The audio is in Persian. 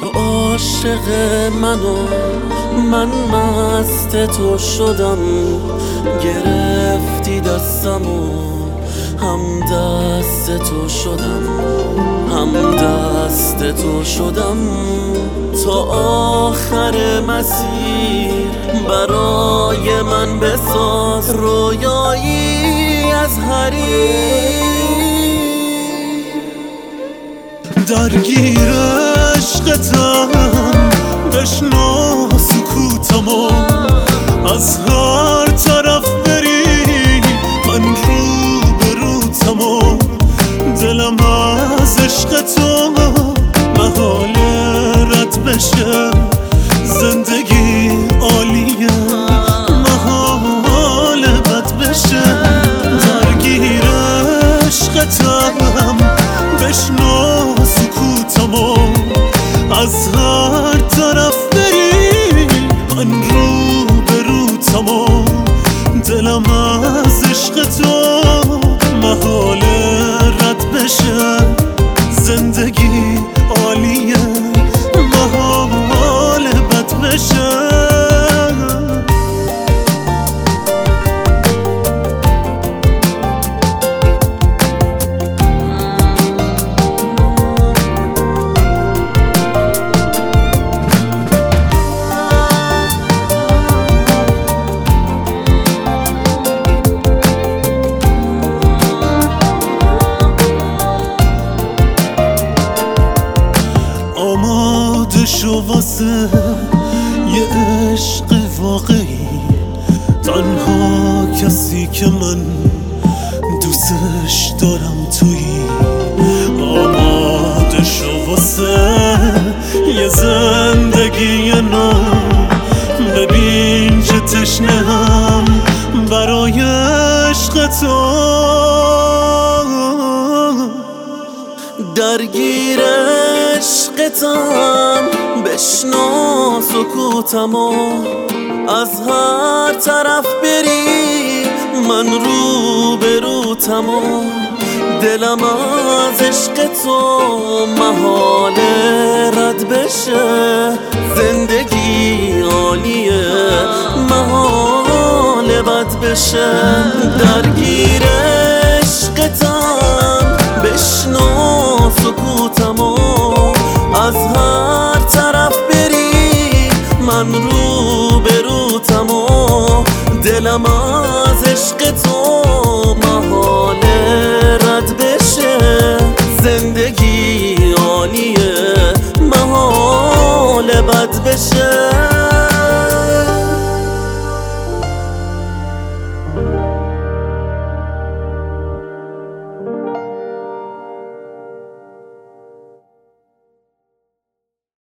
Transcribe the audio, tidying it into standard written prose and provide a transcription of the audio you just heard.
تو عاشق منو من مست تو شدم، گرفتی دستمو هم دست تو شدم، هم دست تو شدم تا آخر مسیر. برای من بساز رویایی از حریر. درگیر عشقتم بشنو سکوتمو، از هر طرف بری من رو به روتمو. دلم از عشق تو محاله رد بشه، زندگی عالیه محاله بد بشه. درگیر عشقتم بشنو سکوتمو، از هر طرف بری من رو به روتمو. دلم از عشق تو محاله رد بشه، زندگی عالیه محاله بد بشه. آماده شو واسه یه عشق واقعی، تنها کسی که من دوستش دارم تویی. آماده شو واسه یه زندگی نو، ببین چه تشنه‌ام برای عشق تو. درگیر عشقتم بشنو سکوتمو، از هر طرف بری من رو به روتمو. دلم از عشق تو محاله رد بشه، زندگی عالیه محاله بد بشه. درگیر عشقتم بشنو سکوتمو، از هر طرف بری من رو به روتمو. دلم از عشق تو محاله رد بشه، زندگی عالیه محاله بد بشه.